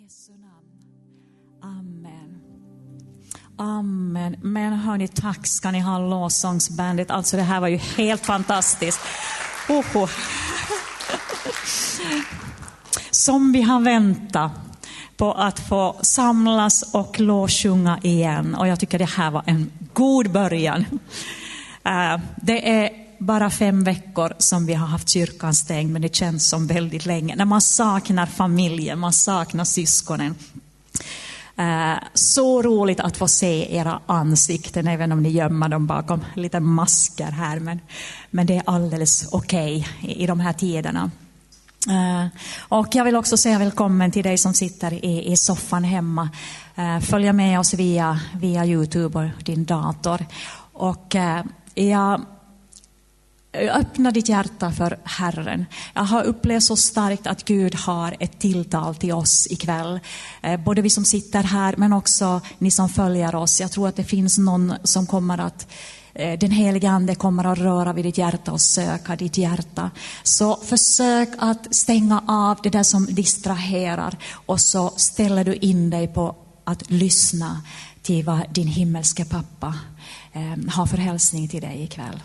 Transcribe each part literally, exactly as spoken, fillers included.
Jesu namn. Amen. Amen. Men hörni, tack ska ni ha lovsångsbandet. Alltså det här var ju helt fantastiskt. Oho. Som vi har väntat på att få samlas och lovsjunga igen. Och jag tycker det här var en god början. Det är bara fem veckor som vi har haft kyrkan stängd, men det känns som väldigt länge. När man saknar familjen, man saknar syskonen. Så roligt att få se era ansikten, även om ni gömmer dem bakom lite masker här. Men, men det är alldeles okej okay i, i de här tiderna. Och jag vill också säga välkommen till dig som sitter i, i soffan hemma. Följa med oss via, via YouTube och din dator. Och jag... öppna ditt hjärta för Herren. Jag har upplevt så starkt att Gud har ett tilltal till oss ikväll. Både vi som sitter här, men också ni som följer oss. Jag tror att det finns någon som kommer att, den helige Ande kommer att röra vid ditt hjärta och söka ditt hjärta. Så försök att stänga av det där som distraherar, och så ställer du in dig på att lyssna till vad din himmelske pappa har för hälsning till dig ikväll.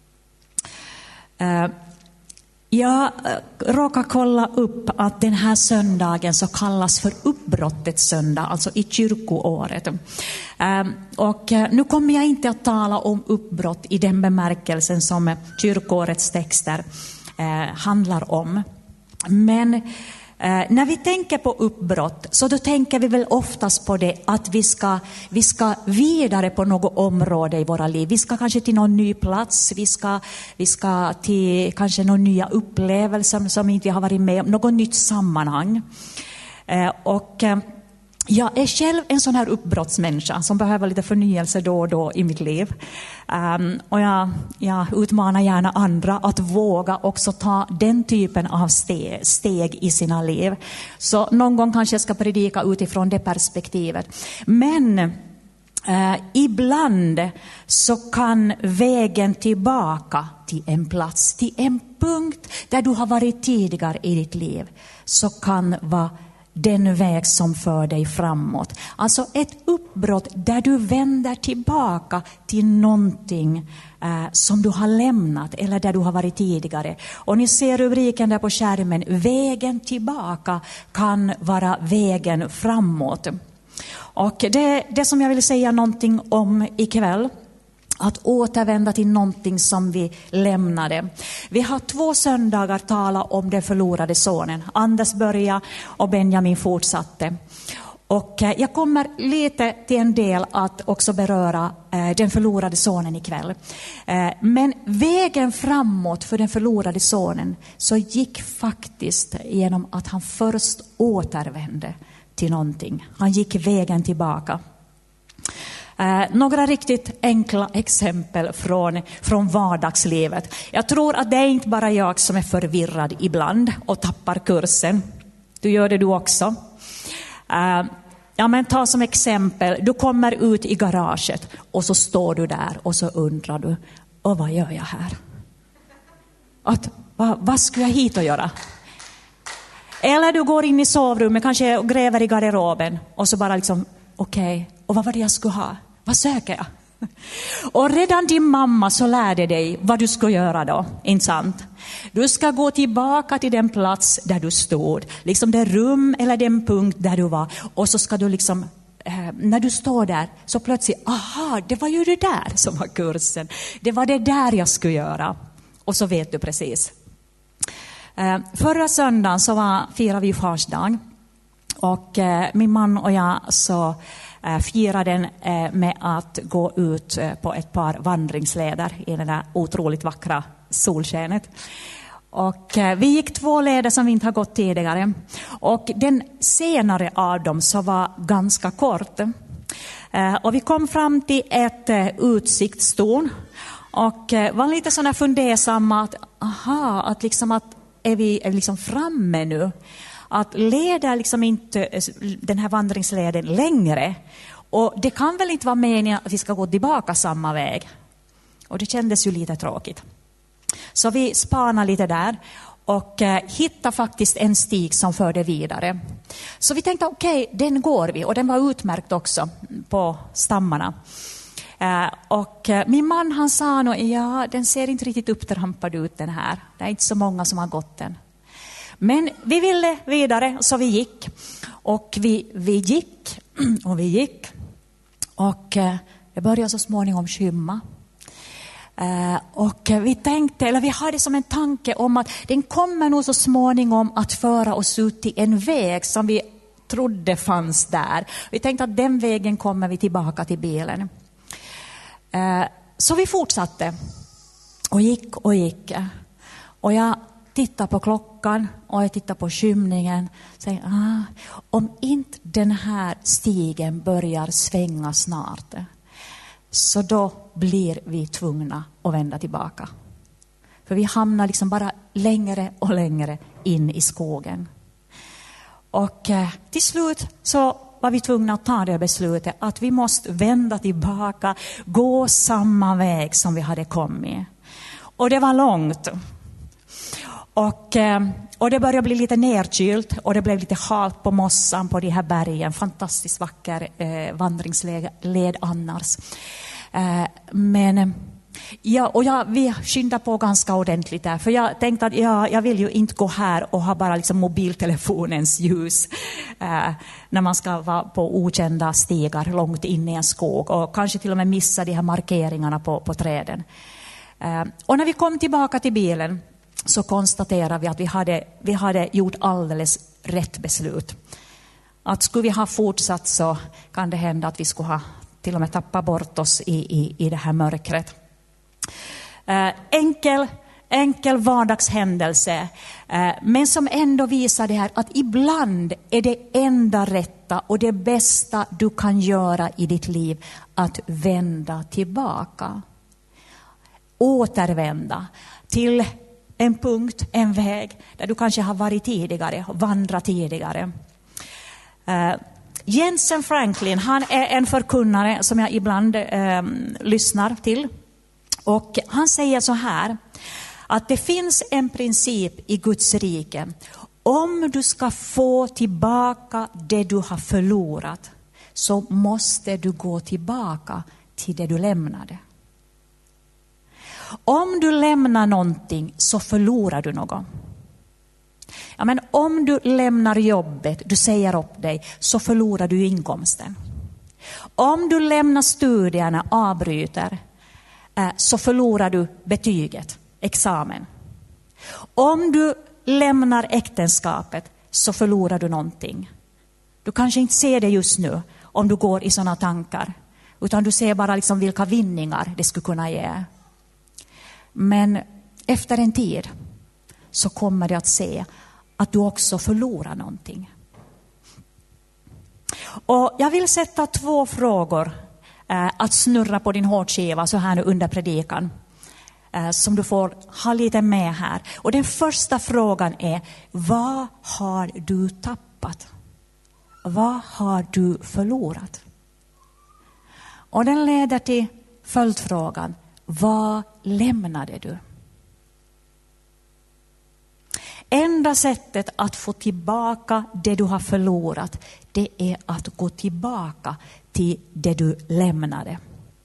Uh, jag råkar kolla upp att den här söndagen så kallas för uppbrottets söndag, alltså i kyrkoåret. Uh, och uh, nu kommer jag inte att tala om uppbrott i den bemärkelsen som kyrkoårets texter uh, handlar om. Men Eh, när vi tänker på uppbrott, så då tänker vi väl oftast på det att vi ska, vi ska vidare på något område i våra liv. Vi ska kanske till någon ny plats, vi ska, vi ska till kanske någon nya upplevelser som inte har varit med om, något nytt sammanhang. Eh, och eh, jag är själv en sån här uppbrottsmänniska som behöver lite förnyelse då och då i mitt liv. Um, och jag, jag utmanar gärna andra att våga också ta den typen av steg, steg i sina liv. Så någon gång kanske jag ska predika utifrån det perspektivet. Men uh, ibland så kan vägen tillbaka till en plats, till en punkt där du har varit tidigare i ditt liv, så kan vara den väg som för dig framåt. Alltså ett uppbrott där du vänder tillbaka till någonting eh, som du har lämnat eller där du har varit tidigare. Och ni ser rubriken där på skärmen. Vägen tillbaka kan vara vägen framåt. Och det, det som jag vill säga någonting om ikväll, att återvända till någonting som vi lämnade. Vi har två söndagar talat om den förlorade sonen. Anders började och Benjamin fortsatte. Och jag kommer lite till en del att också beröra den förlorade sonen ikväll. Men vägen framåt för den förlorade sonen så gick faktiskt genom att han först återvände till någonting. Han gick vägen tillbaka. Eh, några riktigt enkla exempel från, från vardagslivet. Jag tror att det är inte bara jag som är förvirrad ibland och tappar kursen. Du gör det du också. Eh, ja, men ta som exempel, du kommer ut i garaget och så står du där och så undrar du, och vad gör jag här? Att, vad, vad ska jag hit och göra? Eller du går in i sovrummet, kanske och gräver i garderoben och så bara liksom, okej, okay, och vad var det jag skulle ha? Vad söker jag? Och redan din mamma så lärde dig vad du ska göra då, inte sant? Du ska gå tillbaka till den plats där du stod, liksom det rum eller den punkt där du var. Och så ska du liksom, eh, när du står där så plötsligt, aha, det var ju det där som var kursen. Det var det där jag skulle göra. Och så vet du precis. Eh, förra söndagen så var, firade vi farsdag. Och eh, min man och jag så eh, firade den eh, med att gå ut eh, på ett par vandringsleder i det där otroligt vackra solskenet. Och eh, vi gick två leder som vi inte har gått tidigare. Och den senare av dem så var ganska kort. Eh, och vi kom fram till ett eh, utsiktstorn. Och eh, var lite sådana fundersamma att, aha, att liksom att är vi är liksom framme nu? Att leda liksom inte den här vandringsleden längre. Och det kan väl inte vara meningen att vi ska gå tillbaka samma väg. Och det kändes ju lite tråkigt. Så vi spanade lite där. och eh, hittade faktiskt en stig som förde vidare. Så vi tänkte okej, okay, den går vi, och den var utmärkt också på stammarna. Eh, och eh, min man han sa nog, ja den ser inte riktigt upptrampad ut den här. Det är inte så många som har gått den. Men vi ville vidare så vi gick. Och vi, vi gick och vi gick. Och eh, det började så småningom skymma. Eh, och vi tänkte, eller vi hade som en tanke om att den kommer nog så småningom att föra oss ut till en väg som vi trodde fanns där. Vi tänkte att den vägen kommer vi tillbaka till bilen. Eh, så vi fortsatte och gick och gick. Och jag tittade på klockan och jag tittade på skymningen. Så, ah, om inte den här stigen börjar svänga snart, så då blir vi tvungna att vända tillbaka. För vi hamnar liksom bara längre och längre in i skogen. Och eh, till slut så var vi tvungna att ta det beslutet att vi måste vända tillbaka, gå samma väg som vi hade kommit. Och det var långt. Och, eh, och det började bli lite nerkylt och det blev lite halt på mossan på de här bergen. Fantastiskt vacker eh, vandringsled annars. Eh, men ja, och jag, vi skyndade på ganska ordentligt där. För jag tänkte att ja, jag vill ju inte gå här och ha bara liksom mobiltelefonens ljus. Eh, när man ska vara på okända stigar långt in i en skog. Och kanske till och med missa de här markeringarna på, på träden. Eh, och när vi kom tillbaka till bilen så konstaterade vi att vi hade, vi hade gjort alldeles rätt beslut. Att skulle vi ha fortsatt så kan det hända att vi skulle ha till och med tappat bort oss i, i, i det här mörkret. Eh, enkel, enkel vardagshändelse. Eh, men som ändå visar det här att ibland är det enda rätta och det bästa du kan göra i ditt liv att vända tillbaka. Återvända till en punkt, en väg där du kanske har varit tidigare, vandrat tidigare. Uh, Jensen Franklin, han är en förkunnare som jag ibland uh, lyssnar till. Och han säger så här, att det finns en princip i Guds rike. Om du ska få tillbaka det du har förlorat, så måste du gå tillbaka till det du lämnade. Om du lämnar någonting så förlorar du något. Ja, men om du lämnar jobbet, du säger upp dig, så förlorar du inkomsten. Om du lämnar studierna, avbryter, så förlorar du betyget, examen. Om du lämnar äktenskapet så förlorar du någonting. Du kanske inte ser det just nu om du går i sådana tankar. Utan du ser bara liksom vilka vinningar det skulle kunna ge. Men efter en tid så kommer du att se att du också förlorar någonting. Och jag vill sätta två frågor eh, att snurra på din hårdskiva så här nu under predikan. Eh, som du får ha lite med här. Och den första frågan är, vad har du tappat? Vad har du förlorat? Och den leder till följdfrågan, vad lämnade du? Enda sättet att få tillbaka det du har förlorat, det är att gå tillbaka till det du lämnade.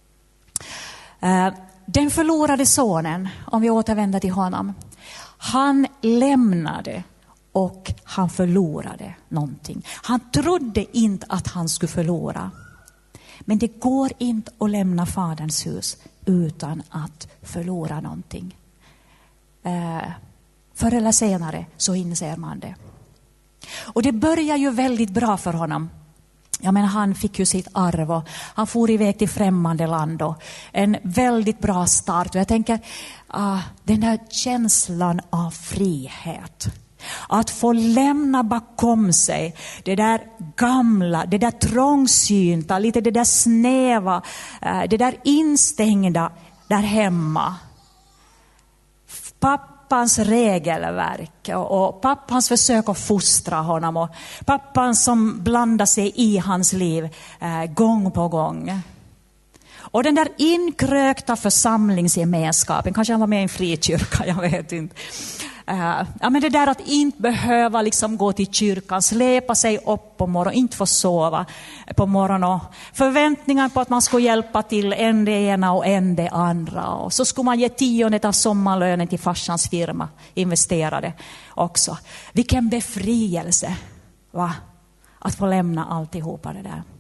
Den förlorade sonen, om vi återvänder till honom, han lämnade och han förlorade någonting. Han trodde inte att han skulle förlora. Men det går inte att lämna faderns hus utan att förlora någonting. Eh, förr eller senare så inser man det. Och det börjar ju väldigt bra för honom. Jag menar, han fick ju sitt arv och han for iväg till främmande land. Och en väldigt bra start. Och jag tänker, uh, den där känslan av frihet. Att få lämna bakom sig det där gamla, det där trångsynta, lite det där snäva, det där instängda där hemma. Pappans regelverk och pappans försök att fostra honom och pappan som blandar sig i hans liv gång på gång. Och den där inkrökta församlingsgemenskapen, kanske han var med i en frikyrka, jag vet inte. Uh, ja, men det där att inte behöva liksom gå till kyrkan, släpa sig upp på morgonen, inte få sova på morgonen. Och förväntningar på att man ska hjälpa till en det ena och en det andra. Och så skulle man ge tiondet av sommarlönen till farsans firma, investerade också. Vilken befrielse, va? Att få lämna alltihopa det där.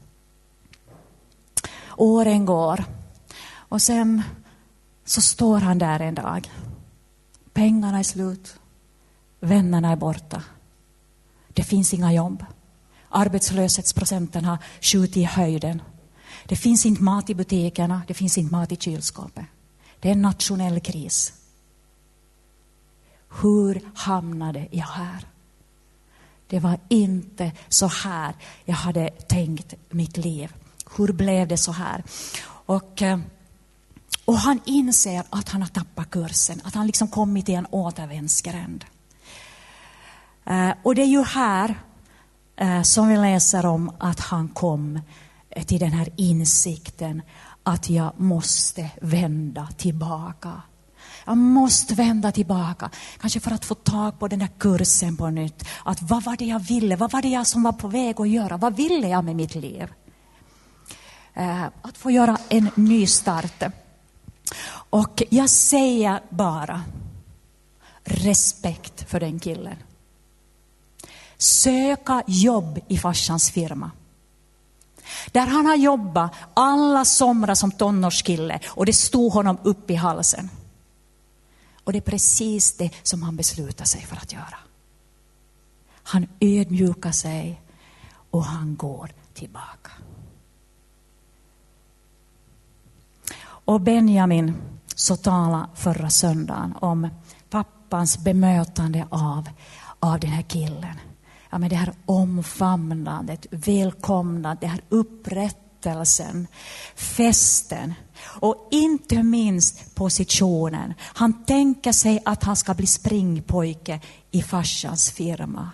Åren går och sen så står han där en dag. Pengarna är slut. Vännerna är borta. Det finns inga jobb. Arbetslöshetsprocenten har skjutit i höjden. Det finns inte mat i butikerna. Det finns inte mat i kylskåpet. Det är en nationell kris. Hur hamnade jag här? Det var inte så här jag hade tänkt mitt liv. Hur blev det så här? Och... Och han inser att han har tappat kursen. Att han liksom kommit i en återvändsgränd. Uh, och det är ju här uh, som vi läser om att han kom till den här insikten. Att jag måste vända tillbaka. Jag måste vända tillbaka. Kanske för att få tag på den där kursen på nytt. Att vad var det jag ville? Vad var det jag som var på väg att göra? Vad ville jag med mitt liv? Uh, att få göra en ny start. Och jag säger bara respekt för den killen. Söka jobb i farsans firma. Där han har jobbat alla somrar som tonårskille och det stod honom upp i halsen. Och det är precis det som han beslutar sig för att göra. Han ödmjukar sig och han går tillbaka. Och Benjamin så talade förra söndagen om pappans bemötande av, av den här killen. Ja, men det här omfamnandet, välkomnandet, det här upprättelsen, festen och inte minst positionen. Han tänker sig att han ska bli springpojke i farsans firma.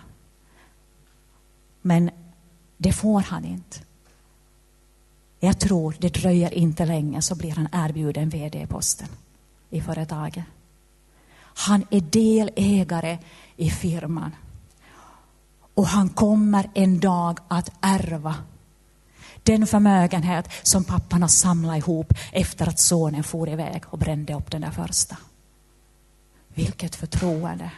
Men det får han inte. Jag tror det dröjer inte länge så blir han erbjuden vd-posten i företaget. Han är delägare i firman. Och han kommer en dag att ärva den förmögenhet som pappan har samlat ihop efter att sonen for iväg och brände upp den där första. Vilket förtroende.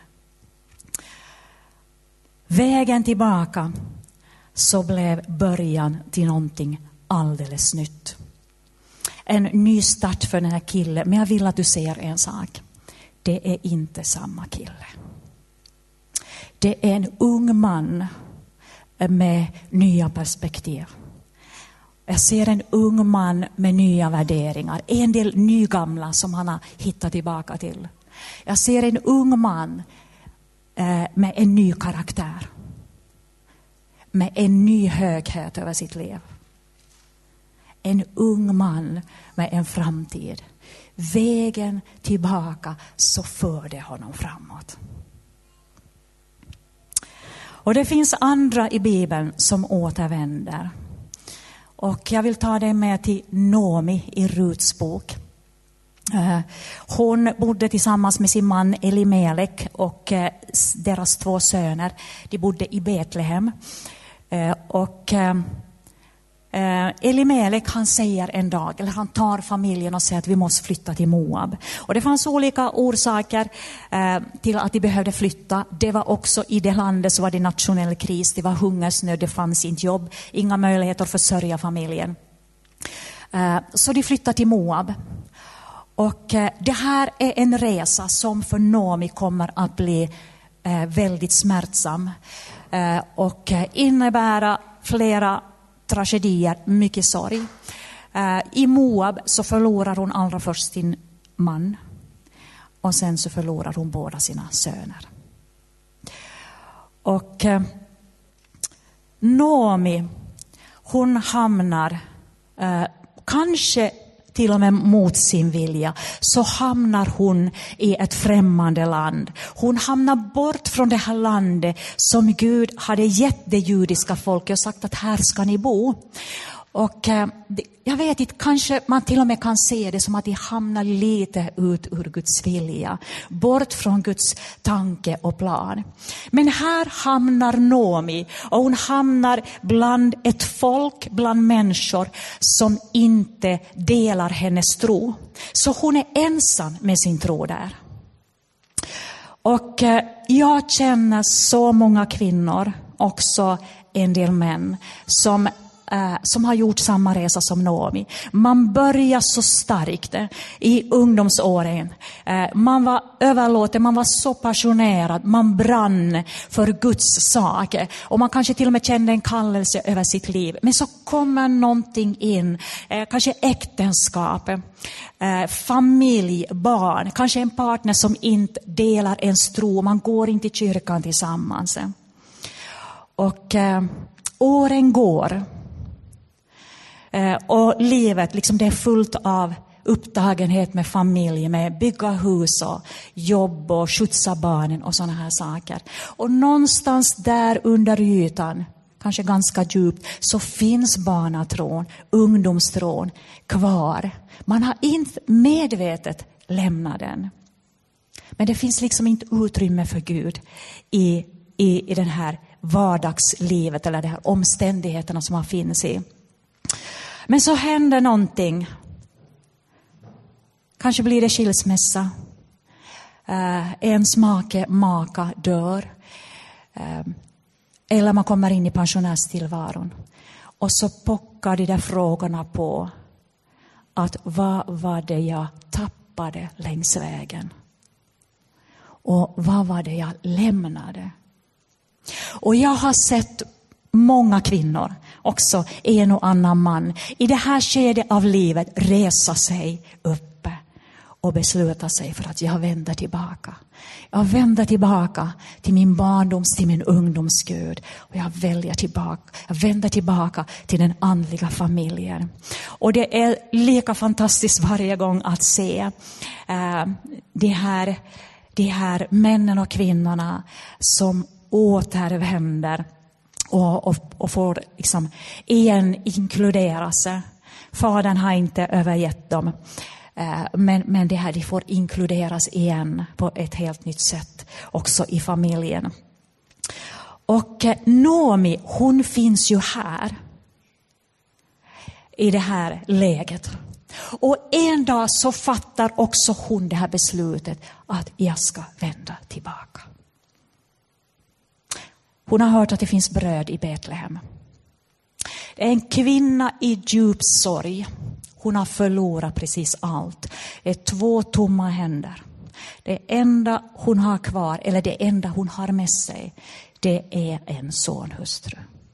Vägen tillbaka så blev början till någonting alldeles nytt. En ny start för den här killen. Men jag vill att du ser en sak. Det är inte samma kille. Det är en ung man med nya perspektiv. Jag ser en ung man med nya värderingar. En del nygamla som han har hittat tillbaka till. Jag ser en ung man med en ny karaktär. Med en ny höghet över sitt liv. En ung man med en framtid. Vägen tillbaka så för det honom framåt. Och det finns andra i Bibeln som återvänder. Och jag vill ta dig med till Nomi i Ruts bok. Hon bodde tillsammans med sin man Elimelek och deras två söner. De bodde i Betlehem. Och Elimelek han säger en dag, eller han tar familjen och säger att vi måste flytta till Moab. Och det fanns olika orsaker eh, till att de behövde flytta. Det var också i det landet så var det nationell kris, det var hungersnöd, det fanns inte jobb, inga möjligheter att försörja familjen. Eh, så de flyttade till Moab. Och eh, det här är en resa som för Nomi kommer att bli eh, väldigt smärtsam. Eh, och eh, innebära flera tragedier, mycket sorg. Uh, I Moab så förlorar hon allra först sin man. Och sen så förlorar hon båda sina söner. Och uh, Nomi, hon hamnar uh, kanske till och med mot sin vilja, så hamnar hon i ett främmande land. Hon hamnar bort från det här landet som Gud hade gett det judiska folket och sagt att här ska ni bo. Och eh, det, jag vet inte, kanske man till och med kan se det som att de hamnar lite ut ur Guds vilja. Bort från Guds tanke och plan. Men här hamnar Naomi, och hon hamnar bland ett folk, bland människor som inte delar hennes tro. Så hon är ensam med sin tro där. Och eh, jag känner så många kvinnor, också en del män, som som har gjort samma resa som Naomi. Man börjar så starkt i ungdomsåren. Man var överlåten, man var så passionerad, man brann för Guds sak. Och man kanske till och med kände en kallelse över sitt liv. Men så kommer någonting in, kanske äktenskap, familj, barn, kanske en partner som inte delar ens tro. Man går inte i kyrkan tillsammans. Och eh, åren går. Och livet, liksom det är fullt av upptagenhet med familj, med bygga hus och jobb och skjutsa barnen och sådana här saker. Och någonstans där under ytan, kanske ganska djupt, så finns barnatron, ungdomstron kvar. Man har inte medvetet lämnat den. Men det finns liksom inte utrymme för Gud i, i, i den här vardagslivet eller de här omständigheterna som man finns i. Men så händer någonting. Kanske blir det skilsmässa. Uh, ens make, maka dör. Uh, eller man kommer in i pensionärstillvaron. Och så pockar de där frågorna på. Att vad var det jag tappade längs vägen? Och vad var det jag lämnade? Och jag har sett många kvinnor, också en och annan man, i det här skedet av livet resa sig upp och besluta sig för att jag vänder tillbaka. Jag vänder tillbaka till min barndoms, till min ungdomsgud. Och jag väljer tillbaka, jag vänder tillbaka till den andliga familjen. Och det är lika fantastiskt varje gång att se eh, de här, de här männen och kvinnorna som återvänder och, och, och får liksom igen inkluderas. Fadern har inte övergett dem. Men, men det här, de får inkluderas igen på ett helt nytt sätt också i familjen. Och Naomi, hon finns ju här i det här läget. Och en dag så fattar också hon det här beslutet att jag ska vända tillbaka. Hon har hört att det finns bröd i Betlehem. Det är en kvinna i djup sorg. Hon har förlorat precis allt. Det är två tomma händer. Det enda hon har kvar, eller det enda hon har med sig, det är en sonhustru.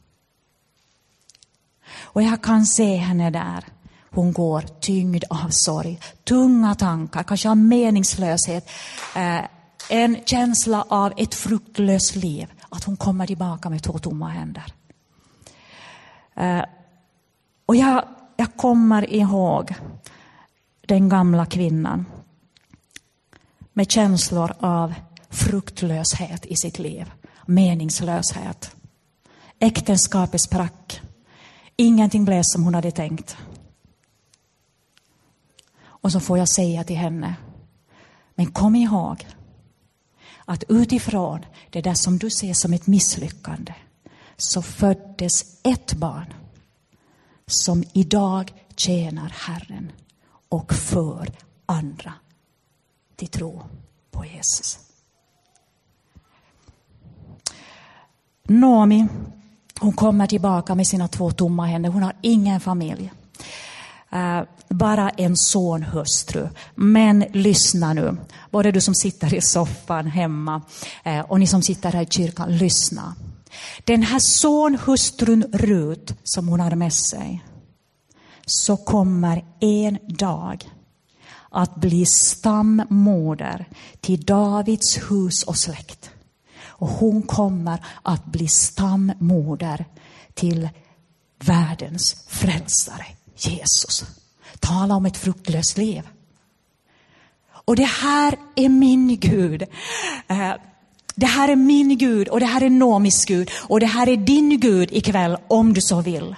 Och jag kan se henne där. Hon går tyngd av sorg. Tunga tankar, kanske av meningslöshet. Eh, en känsla av ett fruktlöst liv. Att hon kommer tillbaka med två tomma händer. Eh, och jag... Jag kommer ihåg den gamla kvinnan med känslor av fruktlöshet i sitt liv, meningslöshet. Äktenskapet sprack. Ingenting blev som hon hade tänkt. Och så får jag säga till henne, men kom ihåg att utifrån det där som du ser som ett misslyckande så föddes ett barn som idag tjänar Herren och för andra till tro på Jesus. Naomi, hon kommer tillbaka med sina två tomma händer. Hon har ingen familj. Uh, bara en son, hustru. Men lyssna nu. Både du som sitter i soffan hemma uh, och ni som sitter här i kyrkan, lyssna. Den här sonhustrun Rut som hon har med sig, så kommer en dag att bli stammoder till Davids hus och släkt. Och hon kommer att bli stammoder till världens frälsare, Jesus. Tala om ett fruktlöst liv. Och det här är min Gud. Det här är min Gud och det här är Naomis Gud. Och det här är din Gud ikväll om du så vill.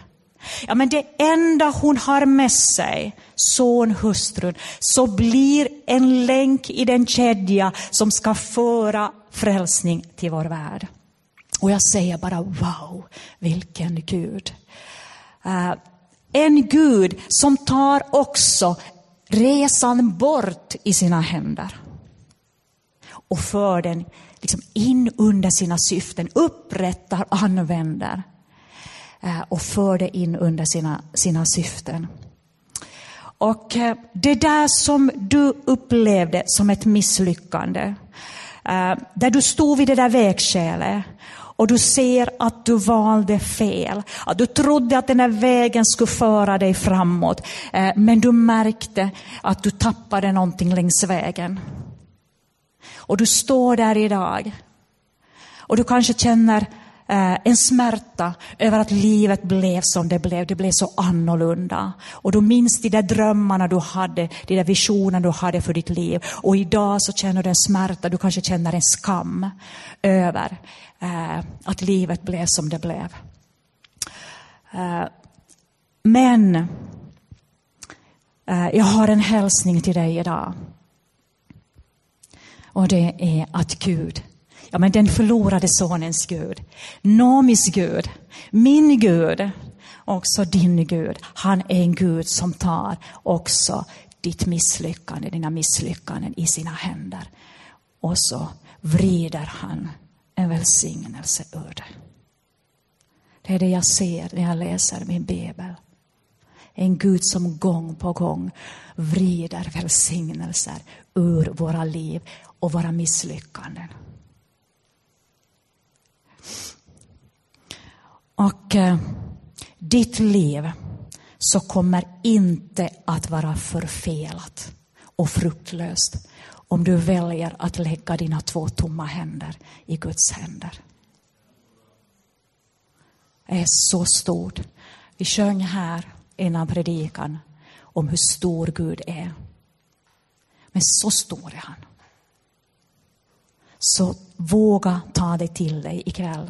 Ja, men det enda hon har med sig, son, hustrun, så blir en länk i den kedja som ska föra frälsning till vår värld. Och jag säger bara wow, vilken Gud. Uh, en Gud som tar också resan bort i sina händer. Och för den liksom in under sina syften, upprättar och använder. Uh, och för det in under sina, sina syften. Och uh, det där som du upplevde som ett misslyckande. Uh, där du stod vid det där vägskälet. Och du ser att du valde fel. Att du trodde att den här vägen skulle föra dig framåt. Uh, men du märkte att du tappade någonting längs vägen. Och du står där idag. Och du kanske känner eh, en smärta över att livet blev som det blev. Det blev så annorlunda. Och du minns de där drömmarna du hade. De där visionerna du hade för ditt liv. Och idag så känner du en smärta. Du kanske känner en skam över eh, att livet blev som det blev. Eh, men eh, jag har en hälsning till dig idag. Och det är att Gud, ja men den förlorade sonens Gud, Nomis Gud, min Gud, också din Gud. Han är en Gud som tar också ditt misslyckande, dina misslyckanden i sina händer. Och så vrider han en välsignelse ur det. Det är det jag ser när jag läser min bibel. En Gud som gång på gång vrider välsignelser ur våra liv och våra misslyckanden. Och eh, ditt liv så kommer inte att vara förfelat och fruktlöst om du väljer att lägga dina två tomma händer i Guds händer. Det är så stort. Vi sjöng här innan predikan om hur stor Gud är. Men så stor är han. Så våga ta det till dig ikväll.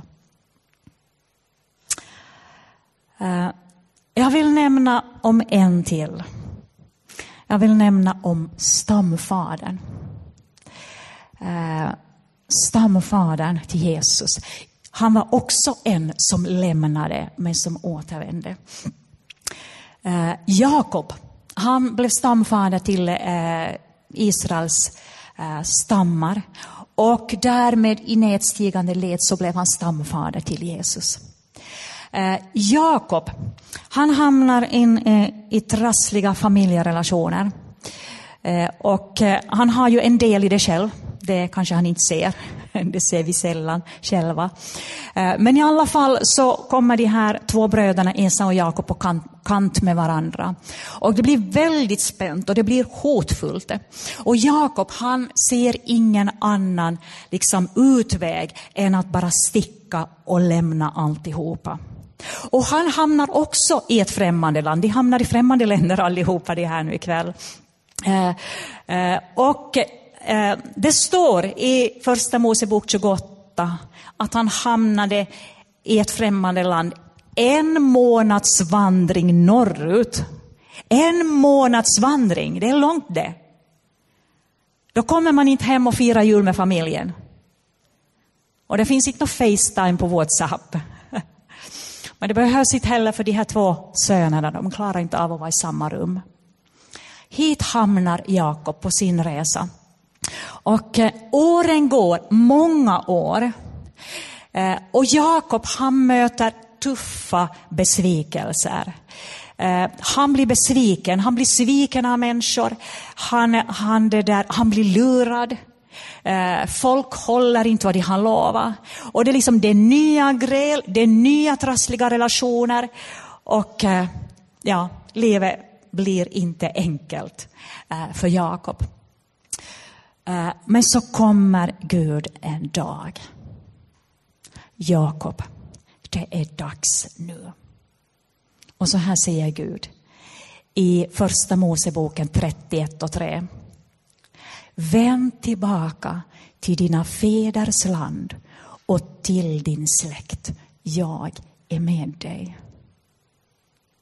Uh, jag vill nämna om en till. Jag vill nämna om stamfadern. Uh, stamfadern till Jesus. Han var också en som lämnade men som återvände. Uh, Jakob, han blev stamfader till uh, Israels uh, stammar. Och därmed i nedstigande led så blev han stamfader till Jesus. Uh, Jakob, han hamnar in uh, i trassliga familjerelationer. Uh, och uh, han har ju en del i det själv. Det kanske han inte ser. Det ser vi sällan själva. Men i alla fall så kommer de här två bröderna Esau och Jakob på kant, kant med varandra. Och det blir väldigt spänt och det blir hotfullt. Och Jakob, han ser ingen annan liksom utväg än att bara sticka och lämna alltihopa. Och han hamnar också i ett främmande land. De hamnar i främmande länder allihopa det här nu ikväll. Eh, eh, och det står i första Mosebok tjugoåtta att han hamnade i ett främmande land en månads vandring norrut. En månads vandring, det är långt det. Då kommer man inte hem och firar jul med familjen. Och det finns inte någon FaceTime på WhatsApp. Men det behövs inte heller för de här två sönerna. De klarar inte av att vara i samma rum. Hit hamnar Jakob på sin resa. Och eh, åren går, många år. Eh, och Jakob, han möter tuffa besvikelser. Eh, han blir besviken, han blir sviken av människor. Han, han, det där, han blir lurad. Eh, folk håller inte vad de har lovat. Och det är liksom det nya gräl, det nya trassliga relationer. Och eh, ja, livet blir inte enkelt eh, för Jakob. Men så kommer Gud en dag. Jakob, det är dags nu. Och så här säger Gud i första Moseboken trettioett och tre. Vänd tillbaka till dina fäders land och till din släkt. Jag är med dig.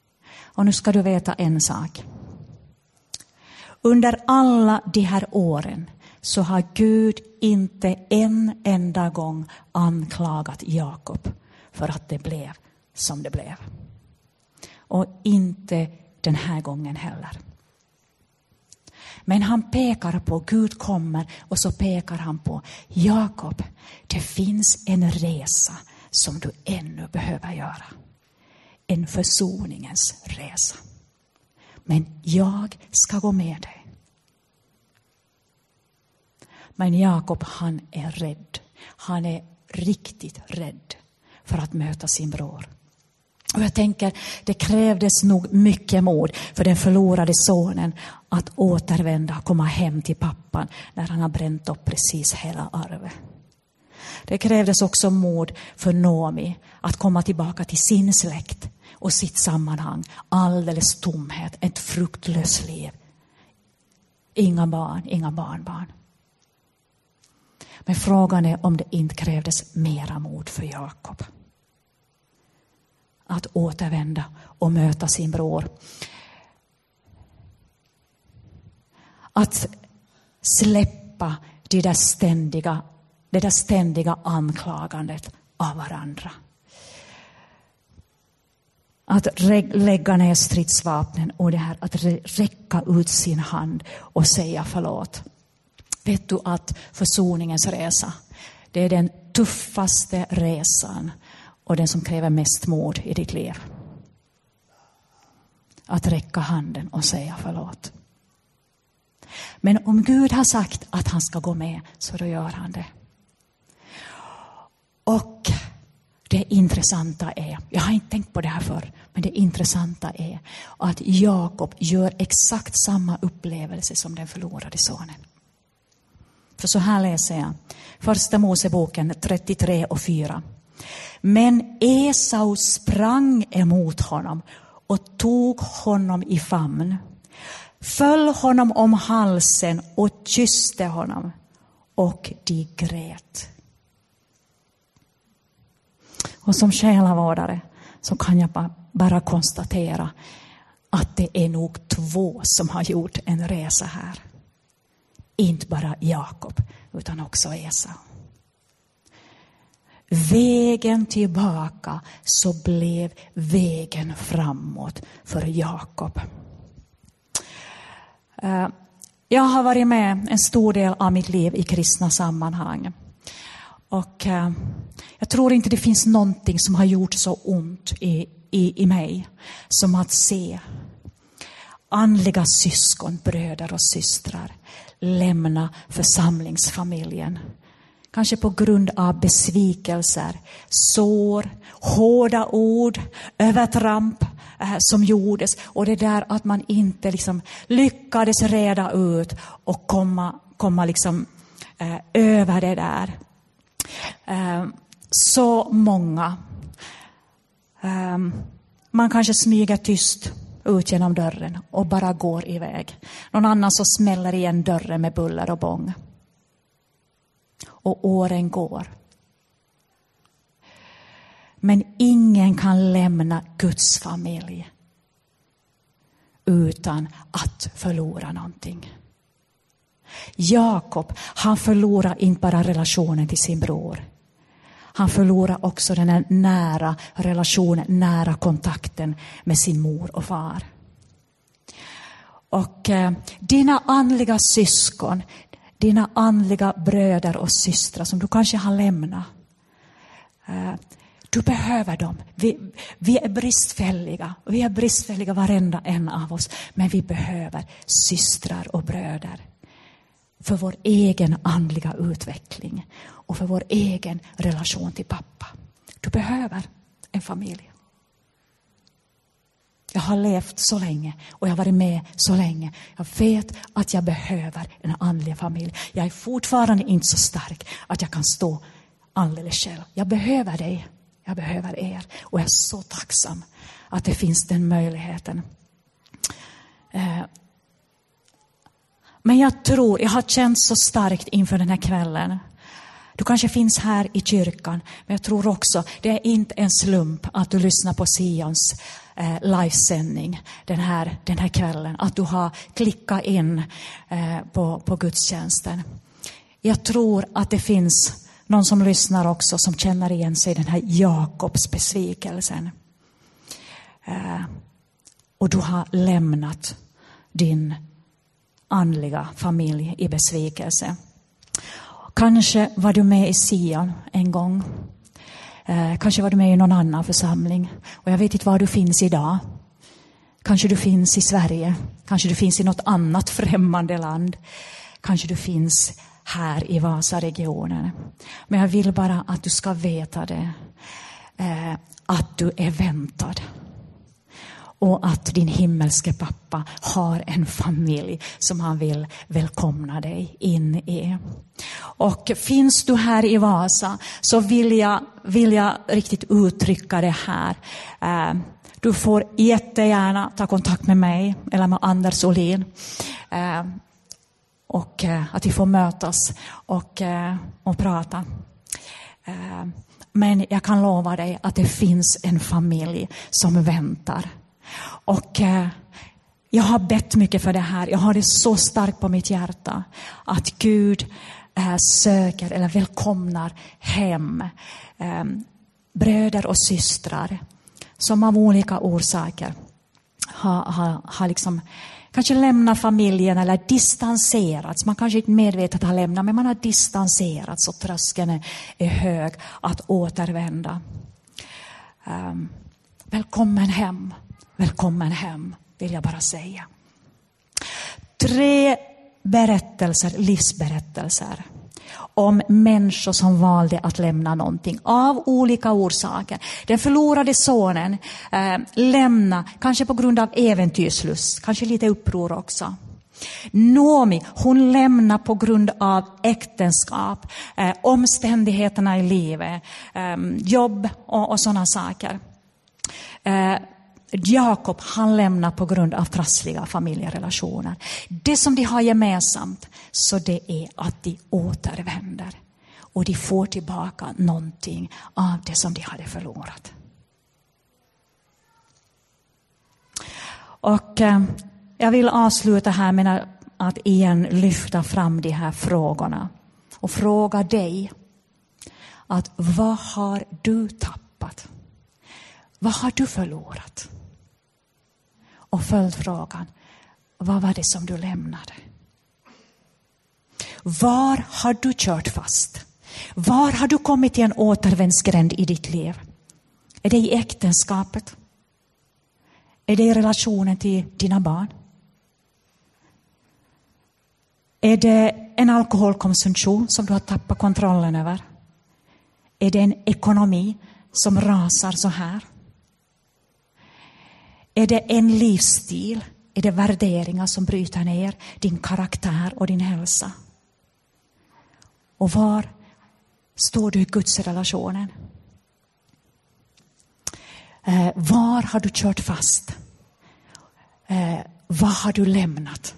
Och nu ska du veta en sak. Under alla de här åren så har Gud inte en enda gång anklagat Jakob för att det blev som det blev. Och inte den här gången heller. Men han pekar på, Gud kommer och så pekar han på, Jakob, det finns en resa som du ännu behöver göra. En försoningens resa. Men jag ska gå med dig. Men Jakob, han är rädd. Han är riktigt rädd för att möta sin bror. Och jag tänker, det krävdes nog mycket mod för den förlorade sonen att återvända, komma hem till pappan när han har bränt upp precis hela arvet. Det krävdes också mod för Nomi att komma tillbaka till sin släkt och sitt sammanhang. Alldeles tomhet, ett fruktlöst liv. Inga barn, inga barnbarn. Men frågan är om det inte krävdes mera mod för Jakob. Att återvända och möta sin bror. Att släppa det där ständiga, det där ständiga anklagandet av varandra. Att lägga ner stridsvapnen och det här att räcka ut sin hand och säga förlåt. Vet du att försoningens resa, det är den tuffaste resan och den som kräver mest mod i ditt liv. Att räcka handen och säga förlåt. Men om Gud har sagt att han ska gå med, så då gör han det. Och det intressanta är, jag har inte tänkt på det här förr, men det intressanta är att Jakob gör exakt samma upplevelse som den förlorade sonen. För så här läser jag. Första Moseboken trettiotre och fyra. Men Esau sprang emot honom och tog honom i famn. Föll honom om halsen och kysste honom. Och de grät. Och som själavårdare så kan jag bara konstatera att det är nog två som har gjort en resa här. Inte bara Jakob utan också Esau. Vägen tillbaka så blev vägen framåt för Jakob. Jag har varit med en stor del av mitt liv i kristna sammanhang. Och jag tror inte det finns någonting som har gjort så ont i, i, i mig som att se andliga syskon, bröder och systrar lämna församlingsfamiljen. Kanske på grund av besvikelser, sår, hårda ord, övertramp eh, som gjordes. Och det där att man inte liksom lyckades reda ut och komma, komma liksom, eh, över det där. Eh, så många. Eh, man kanske smyger tyst ut genom dörren och bara går iväg. Någon annan så smäller igen dörren med buller och bång. Och åren går. Men ingen kan lämna Guds familj utan att förlora någonting. Jakob, han förlorar inte bara relationen till sin bror. Han förlorar också den här nära relationen, nära kontakten med sin mor och far. Och eh, dina andliga syskon, dina andliga bröder och systrar som du kanske har lämnat. Eh, du behöver dem. Vi, vi är bristfälliga. Vi är bristfälliga varenda en av oss. Men vi behöver systrar och bröder. För vår egen andliga utveckling. Och för vår egen relation till pappa. Du behöver en familj. Jag har levt så länge och jag har varit med så länge. Jag vet att jag behöver en andlig familj. Jag är fortfarande inte så stark att jag kan stå alldeles själv. Jag behöver dig. Jag behöver er. Och jag är så tacksam att det finns den möjligheten. Men jag tror, jag har känt så starkt inför den här kvällen. Du kanske finns här i kyrkan, men jag tror också det är inte en slump att du lyssnar på Sions eh, livesändning den här, den här kvällen. Att du har klickat in eh, på, på gudstjänsten. Jag tror att det finns någon som lyssnar också som känner igen sig i den här Jakobs besvikelsen. Eh, och du har lämnat din andliga familj i besvikelse. Kanske var du med i Sion en gång. Eh, kanske var du med i någon annan församling. Och jag vet inte var du finns idag. Kanske du finns i Sverige. Kanske du finns i något annat främmande land. Kanske du finns här i Vasaregionen. Men jag vill bara att du ska veta det. Eh, att du är väntad. Och att din himmelske pappa har en familj som han vill välkomna dig in i. Och finns du här i Vasa så vill jag, vill jag riktigt uttrycka det här. Du får jättegärna ta kontakt med mig eller med Anders Olin. Och att vi får mötas och, och prata. Men jag kan lova dig att det finns en familj som väntar. Och eh, jag har bett mycket för det här. Jag har det så starkt på mitt hjärta. Att Gud eh, söker eller välkomnar hem eh, bröder och systrar. Som av olika orsaker har, har, har liksom kanske lämnat familjen eller distanserats. Man kanske inte medvetet har lämnat, men man har distanserats och tröskeln är hög att återvända. Eh, välkommen hem. Välkommen hem, vill jag bara säga. Tre berättelser, livsberättelser om människor som valde att lämna någonting av olika orsaker. Den förlorade sonen eh, lämna, kanske på grund av äventyrslust, kanske lite uppror också. Nomi, hon lämnar på grund av äktenskap, eh, omständigheterna i livet, eh, jobb och, och sådana saker. Eh, Jakob, han lämnar på grund av trassliga familjerelationer. Det som de har gemensamt, så det är att de återvänder. Och de får tillbaka någonting av det som de hade förlorat. Och eh, jag vill avsluta här med att igen lyfta fram de här frågorna. Och fråga dig att vad har du tappat? Vad har du förlorat? Och följdfrågan, vad var det som du lämnade? Var har du kört fast? Var har du kommit till en återvändsgränd i ditt liv? Är det i äktenskapet? Är det i relationen till dina barn? Är det en alkoholkonsumtion som du har tappat kontrollen över? Är det en ekonomi som rasar så här? Är det en livsstil? Är det värderingar som bryter ner din karaktär och din hälsa? Och var står du i Guds relationen? Eh, var har du kört fast? Eh, vad har du lämnat?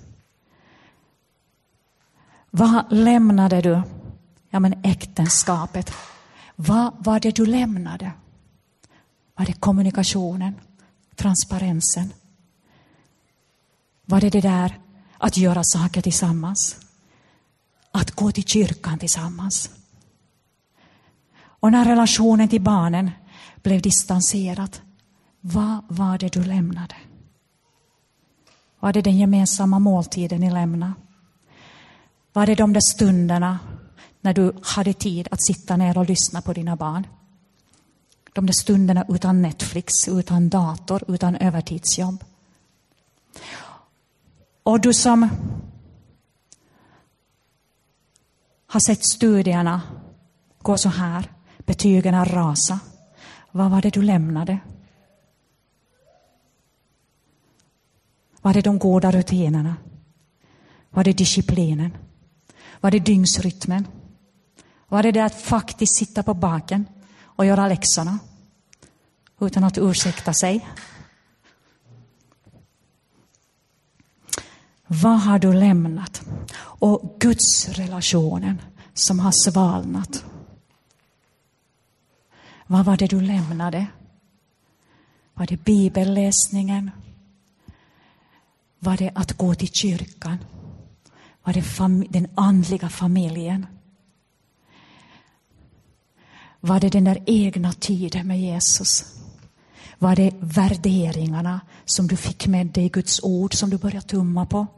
Vad lämnade du? Ja, men äktenskapet. Vad var det du lämnade? Var det kommunikationen? Transparensen? Var det det där att göra saker tillsammans? Att gå till kyrkan tillsammans? Och när relationen till barnen blev distanserad, vad var det du lämnade? Var det den gemensamma måltiden ni lämnade? Var det de där stunderna när du hade tid att sitta ner och lyssna på dina barn? De där stunderna utan Netflix, utan dator, utan övertidsjobb. Och du som har sett studierna gå så här, betygen rasa. Vad var det du lämnade? Var det de goda rutinerna? Var det disciplinen? Var det dygnsrytmen? Var det det att faktiskt sitta på baken och göra läxorna utan att ursäkta sig? Vad har du lämnat? Och Guds relationen som har svalnat. Vad var det du lämnade? Var det bibelläsningen? Var det att gå till kyrkan? Var det fam- den andliga familjen? Var det den där egna tiden med Jesus? Var det värderingarna som du fick med dig i Guds ord som du började tumma på?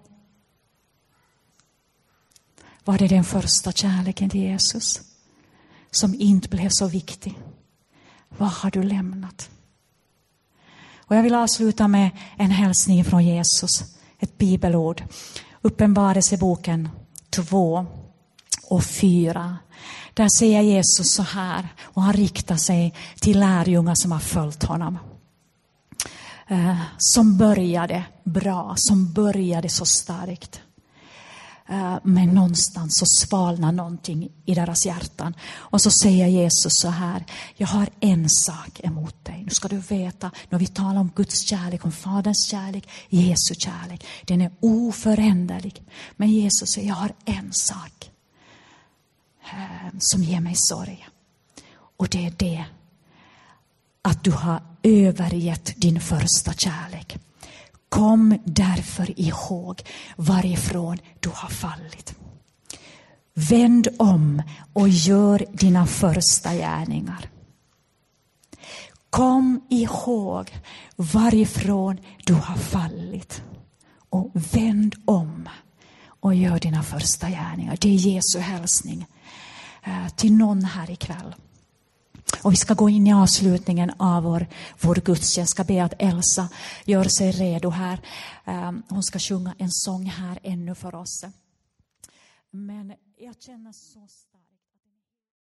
Var det den första kärleken till Jesus som inte blev så viktig? Vad har du lämnat? Och jag vill avsluta med en hälsning från Jesus, ett bibelord. Uppenbarelseboken två och fyra. Där säger Jesus så här, och han riktar sig till lärjungar som har följt honom. Eh, som började bra, som började så starkt. Eh, men någonstans så svalnar någonting i deras hjärtan. Och så säger Jesus så här, jag har en sak emot dig. Nu ska du veta, när vi talar om Guds kärlek, om Faderns kärlek, Jesu kärlek. Den är oföränderlig. Men Jesus säger, jag har en sak som ger mig sorg. Och det är det att du har övergett din första kärlek. Kom därför ihåg varifrån du har fallit. Vänd om och gör dina första gärningar. Kom ihåg varifrån du har fallit. Och vänd om och gör dina första gärningar. Det är Jesu hälsning till någon här ikväll. Och vi ska gå in i avslutningen av vår, vår gudstjänst. Jag ska be att Elsa gör sig redo här. Hon ska sjunga en sång här ännu för oss. Men jag känner så